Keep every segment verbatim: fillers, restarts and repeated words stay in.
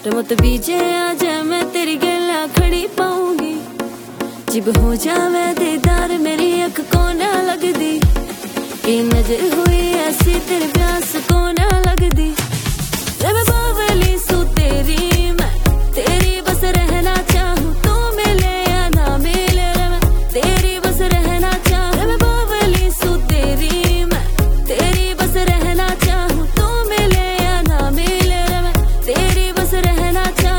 रमत बीजे आज मैं तेरी गला खड़ी पाऊंगी। जिब हो जावे दीदार मेरी अख को ना लगदी, ये नजर हुई ऐसी तेरे प्यास को ना लगदी। रे मैं बावली सू तेरी, मैं तेरी बस रहना चाहूँ, तू मिले या ना मिले रे मैं तेरी बस रहना चाहूँ। रे मैं बावली सू तेरी, मैं तेरी बस रहना चाहूँ, तू मिले या ना मिले रे मैं तेरी बस रहना चाहूँ।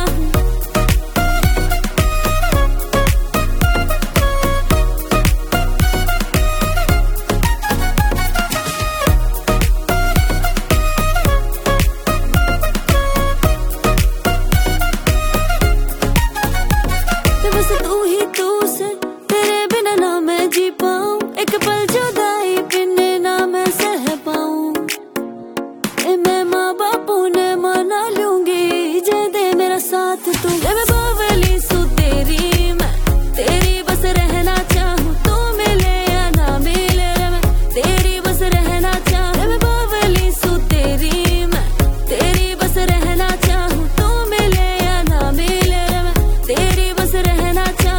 बस तू ही तू से, तेरे बिना ना मैं जी पाऊं, एक पल जुदाई बिन ना मैं सह पाऊं। ए मैं माँ बापू ने मना लूंगी, जे दे मेरा साथ तू। ए मैं बावली सू तेरी, मैं तेरी बस रहना चाहूँ, तू मिले या ना मिले रे मैं तेरी बस रहना चाहूँ। ए मैं बावली सू तेरी, मैं तेरी बस रहना चाहूँ, तू मिले या ना मिले रे मैं तेरी बस रहना चाहूँ।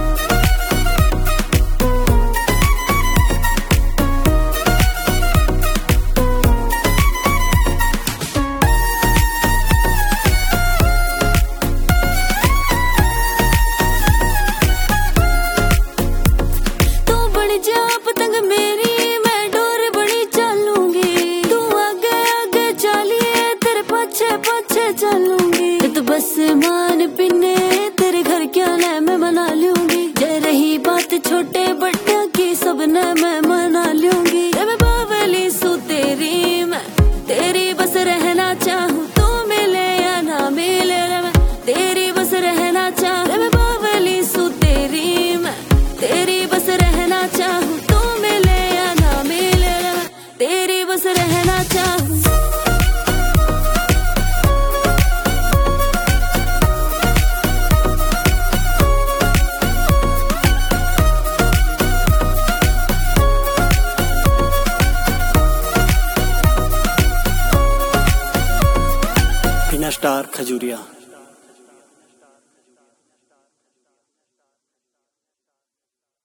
तू बन जा पतंग मेरी, मैं डोर बनी चलूंगी, तू आगे आगे चलिए तेरे पीछे पीछे चलूंगी। तो बस मान पिने तेरे घर क्या न मैं मना लूंगी, जे रही बात छोटे बड़े की सब न मैं मना लूंगी। रे मैं बावली सू तेरी, मैं तेरी बस रहना चाहूँ, तू मिले या ना मिले रे मैं तेरी बस रहना चाहूँ। रे मैं बावली सू तेरी, मैं तेरी बस रहना चाहूँ, तू मिले या ना मिले रे मैं तेरी बस रहना चाहूँ। स्टार खजूरिया।